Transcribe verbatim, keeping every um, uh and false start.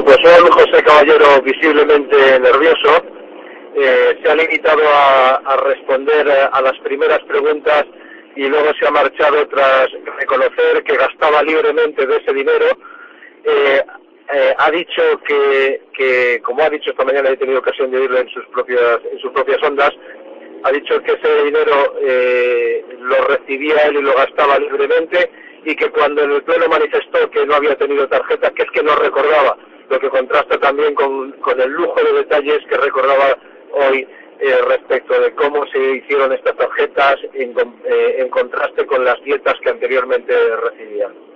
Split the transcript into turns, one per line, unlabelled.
Pues un José Caballero visiblemente nervioso. Eh, se ha limitado a, a responder a las primeras preguntas y luego se ha marchado tras reconocer que gastaba libremente de ese dinero. Eh, eh, ha dicho que, que, como ha dicho esta mañana, he tenido ocasión de oírlo en sus propias, en sus propias ondas, ha dicho que ese dinero eh, lo recibía él y lo gastaba libremente, y que cuando en el pleno manifestó que no había tenido tarjeta, que es que no recordaba, lo que contrasta también con, con el lujo de detalles que recordaba hoy eh, respecto de cómo se hicieron estas tarjetas en, eh, en contraste con las dietas que anteriormente recibían.